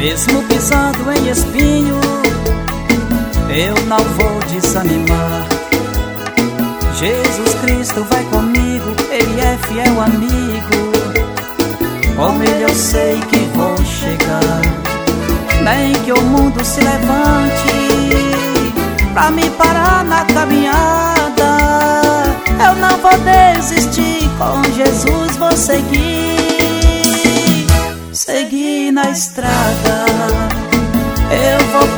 Mesmo pisando em espinho, eu não vou desanimar. Jesus Cristo vai comigo, Ele é fiel amigo. Com Ele eu sei que vou chegar. Nem que o mundo se levante pra me parar na caminhada, eu não vou desistir, com Jesus vou seguir. Seguir na estrada, eu vou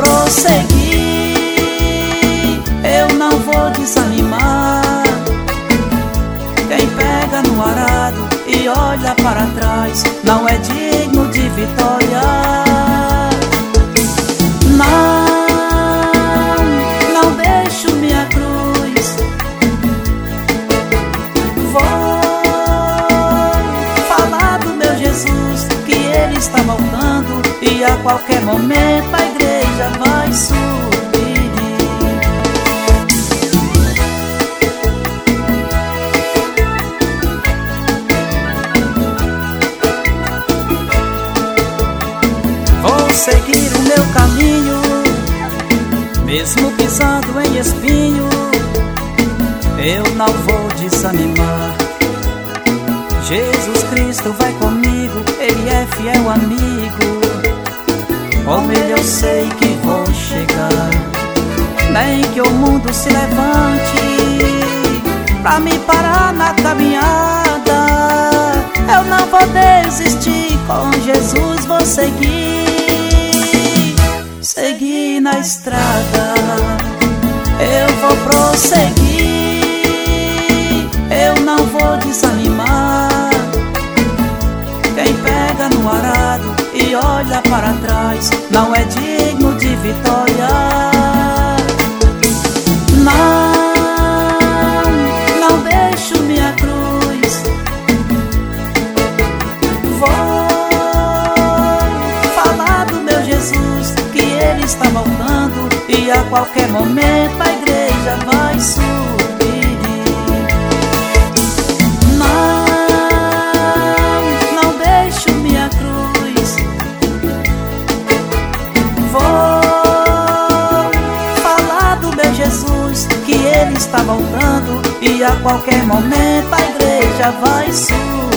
prosseguir, eu não vou desanimar. Quem pega no arado e olha para trás não é digno de vitória. Não deixo minha cruz. Vou falar do meu Jesus, que Ele está voltando e a qualquer momento a igreja vai subir. Vou seguir o meu caminho, mesmo pisando em espinho, eu não vou desanimar. Jesus Cristo vai comigo, Ele é fiel amigo. Com Ele eu sei que vou chegar. Nem que o mundo se levante pra me parar na caminhada, eu não vou desistir, com Jesus vou seguir. Seguir na estrada, eu vou prosseguir, eu não vou desanimar. Quem pega no arado e olha para trás não é digno de vitória. Não deixo minha cruz. Vou falar do meu Jesus, que Ele está voltando e a qualquer momento a igreja vai subir. Não deixo minha cruz. Vou falar do meu Jesus, que Ele está voltando e a qualquer momento a igreja vai subir.